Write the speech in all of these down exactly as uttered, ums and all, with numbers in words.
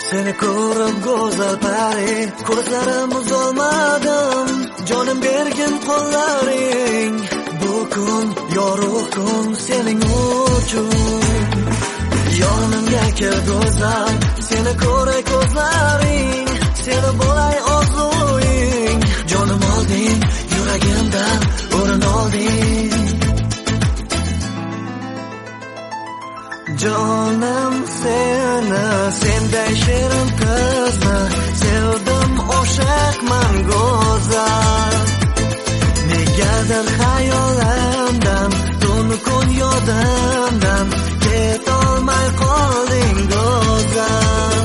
Seni ko'rib go'zal pari, ko'zlarim uzolmadim, jonim bergin qo'llaring. Bu kun yorug' kun sening uchun. Yonimga kel go'zal, seni ko'ray ko'zlaring, seni bo'lay orzuing. Jonim olding, yuragimdan o'rin olding. Jonim seni, senday shirin qizni sevdim, oshiqman go'zal. Negadir xayolimdan, tun kun yodimdan ketolmay qolding go'zal.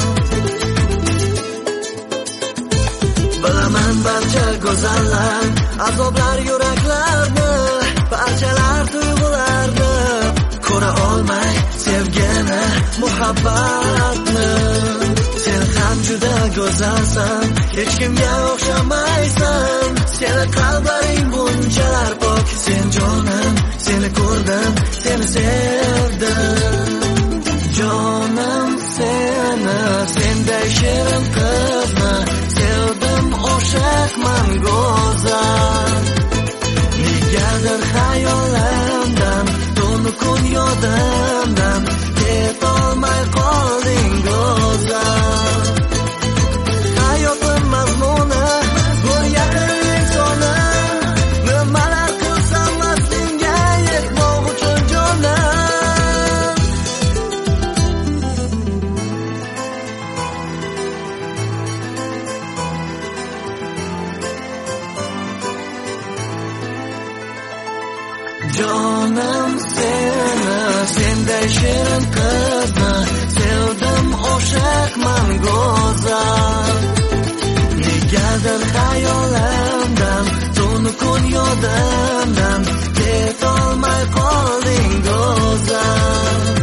Bilaman barcha go'zallar azoblar yuraklarni, parchalar tuyg'ularni ko'ra olmay sevgini, muhabbatni. Sen ham juda go'zalsan, hech kimga o'xshamaysan. Seni qalblaring bunchalar pok, sen jonim, seni ko'rdim, seni sevdim. Jonim seni, senday shirin qizni sevdim, oshiqman go'zal. Negadir xayolimdan, tun kun yodimdan ketolmay qolding go'zal. Hayotim mazmuni, bu yaqinlik soni, nimalar qilsam senga yetmoq uchun jonim. Jonim seni, senday shirin qizni sevdim, oshiqman go'zal. Negadir xayolimdan, tun kun yodimdan ketolmay qolding go'zal.